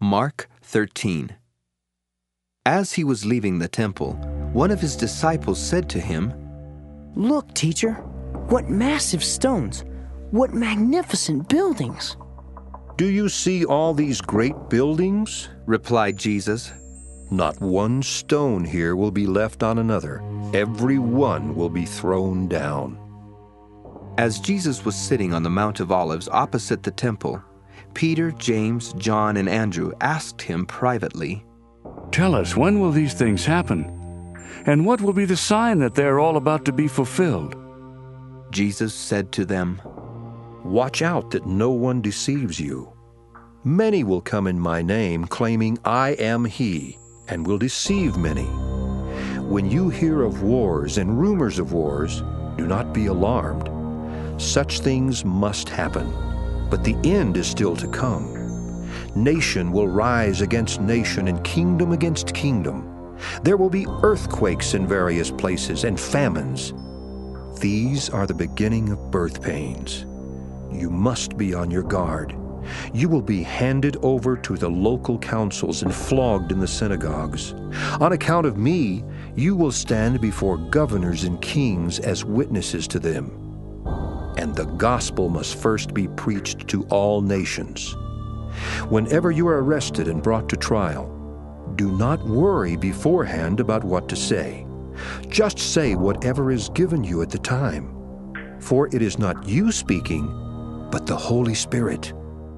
Mark 13. As he was leaving the temple, one of his disciples said to him, "Look, teacher, what massive stones, what magnificent buildings." "Do you see all these great buildings?" replied Jesus. "Not one stone here will be left on another. Every one will be thrown down." As Jesus was sitting on the Mount of Olives opposite the temple, Peter, James, John, and Andrew asked him privately, "Tell us, when will these things happen? And what will be the sign that they are all about to be fulfilled?" Jesus said to them, "Watch out that no one deceives you. Many will come in my name, claiming I am he, and will deceive many. When you hear of wars and rumors of wars, do not be alarmed. Such things must happen, but the end is still to come. Nation will rise against nation and kingdom against kingdom. There will be earthquakes in various places and famines. These are the beginning of birth pains. You must be on your guard. You will be handed over to the local councils and flogged in the synagogues. On account of me, you will stand before governors and kings as witnesses to them. And the gospel must first be preached to all nations. Whenever you are arrested and brought to trial, do not worry beforehand about what to say. Just say whatever is given you at the time, for it is not you speaking, but the Holy Spirit.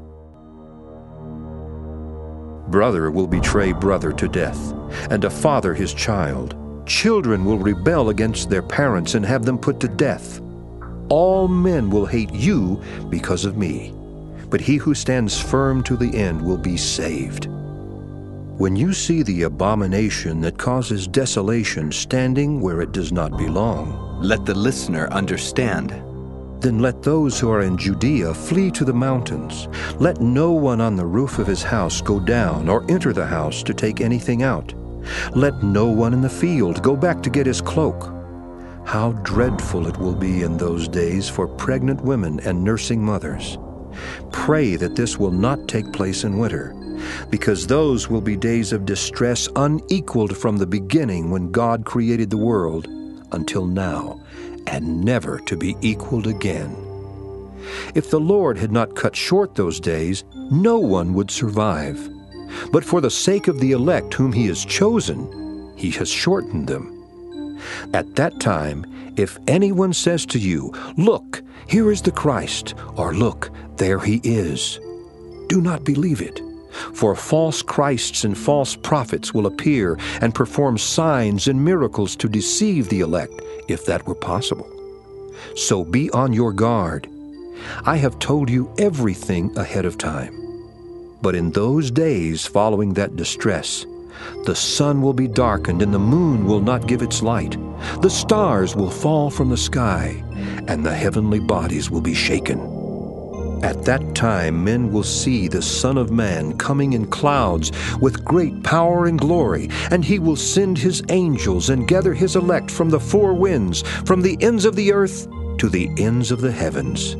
Brother will betray brother to death, and a father his child. Children will rebel against their parents and have them put to death. All men will hate you because of me, but he who stands firm to the end will be saved. When you see the abomination that causes desolation standing where it does not belong, let the listener understand. Then let those who are in Judea flee to the mountains. Let no one on the roof of his house go down or enter the house to take anything out. Let no one in the field go back to get his cloak. How dreadful it will be in those days for pregnant women and nursing mothers. Pray that this will not take place in winter, because those will be days of distress unequaled from the beginning when God created the world until now, and never to be equaled again. If the Lord had not cut short those days, no one would survive. But for the sake of the elect whom he has chosen, he has shortened them. At that time, if anyone says to you, 'Look, here is the Christ,' or 'Look, there he is,' do not believe it. For false Christs and false prophets will appear and perform signs and miracles to deceive the elect, if that were possible. So be on your guard. I have told you everything ahead of time. But in those days following that distress, the sun will be darkened and the moon will not give its light. The stars will fall from the sky, and the heavenly bodies will be shaken. At that time men will see the Son of Man coming in clouds with great power and glory, and he will send his angels and gather his elect from the four winds, from the ends of the earth to the ends of the heavens.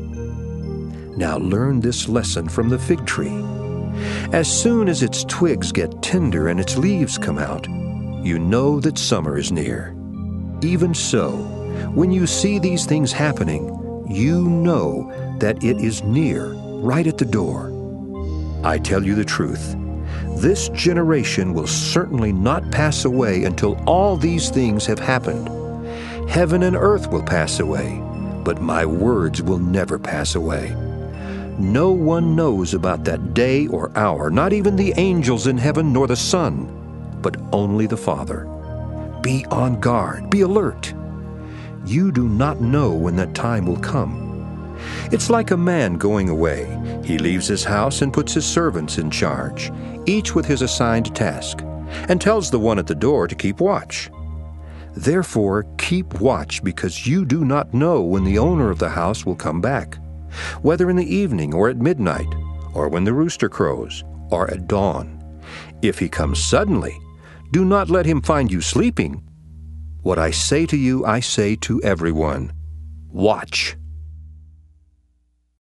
Now learn this lesson from the fig tree. As soon as its twigs get tender and its leaves come out, you know that summer is near. Even so, when you see these things happening, you know that it is near, right at the door. I tell you the truth, this generation will certainly not pass away until all these things have happened. Heaven and earth will pass away, but my words will never pass away. No one knows about that day or hour, not even the angels in heaven nor the Son, but only the Father. Be on guard, be alert. You do not know when that time will come. It's like a man going away. He leaves his house and puts his servants in charge, each with his assigned task, and tells the one at the door to keep watch. Therefore, keep watch, because you do not know when the owner of the house will come back, whether in the evening or at midnight, or when the rooster crows, or at dawn. If he comes suddenly, do not let him find you sleeping. What I say to you, I say to everyone: watch.